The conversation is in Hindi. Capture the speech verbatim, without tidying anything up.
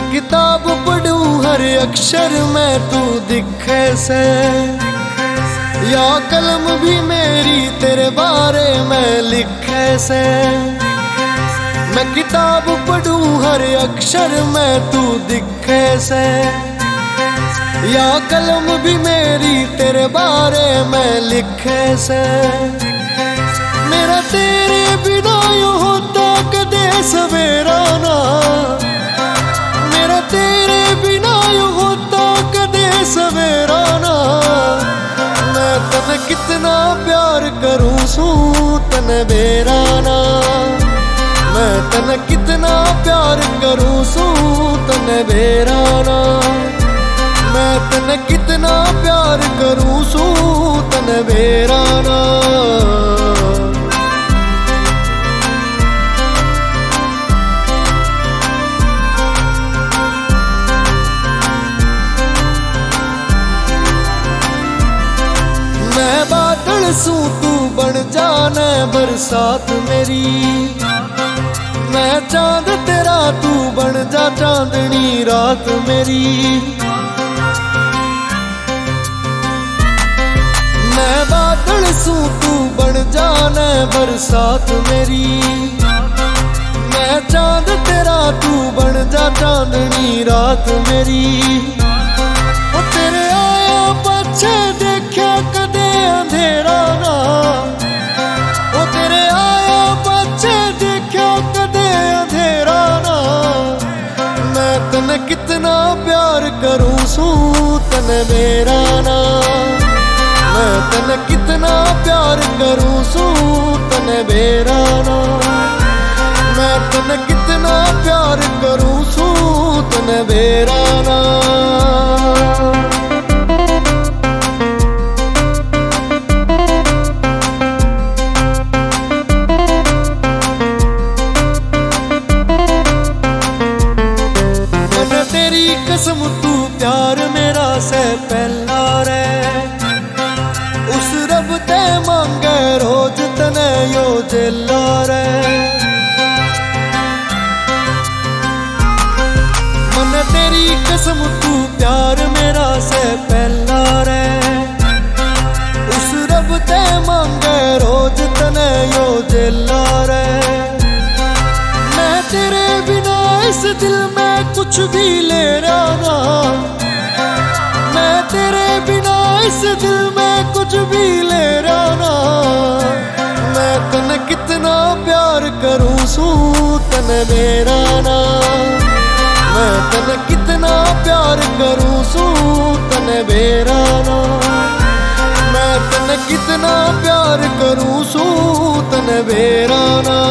किताब पढ़ूं हर अक्षर में तू दिखे से, या कलम भी मेरी तेरे बारे में लिखे से। मैं किताब पढ़ूं हर अक्षर में तू दिखे से, या कलम भी मेरी तेरे बारे में लिखे से। मेरा तेरे बिना यूं होता कदे सवेरा ना, मेरा तेरे बिना यूं होता कदे सवेरा ना। मैं तने कितना प्यार करूं सू तने बेरा ना, मैं तने कितना प्यार करूं सू तने बेरा ना। मैं तने कितना प्यार करूं सू तने बेरा ना। मैं बादल सू तू बन जाने बरसात मेरी, मैं चांद तेरा तू बन जा चांदनी रात मेरी। मैं बादल सू तू बन जाने बरसात मेरी, मैं चांद तेरा तू बन जा चांदनी रात मेरी। ओ तेरे आया पीछे देखा कदे अंधेरा ना, ओ तेरे आया पीछे देखा कदे अंधेरा ना। मैं तने कितना प्यार करूं सू तने मेरा ना, मैं तने कितना प्यार करूं सू तने बेरा ना। मैं तने कितना प्यार करूं सू तने बेरा ना। मन तेरी कसम तू प्यार मेरा से पहला रे, उस रब ते मांगे रोज तने यो जिला रे। मन तेरी कसम तू प्यार मेरा से पहला रे, उस रब ते मांगे रोज तने यो जिला रे। मैं तेरे बिना इस दिल में कुछ भी ले रहा ना, मैं तेरे बिना इस दिल में कुछ भी ले रहा ना। मैं तने कितना प्यार करूं सू तने मेरा ना, मैं तने कितना प्यार करूं सू तने बेरा ना। मैं तने कितना प्यार करूं सू तने बेरा ना।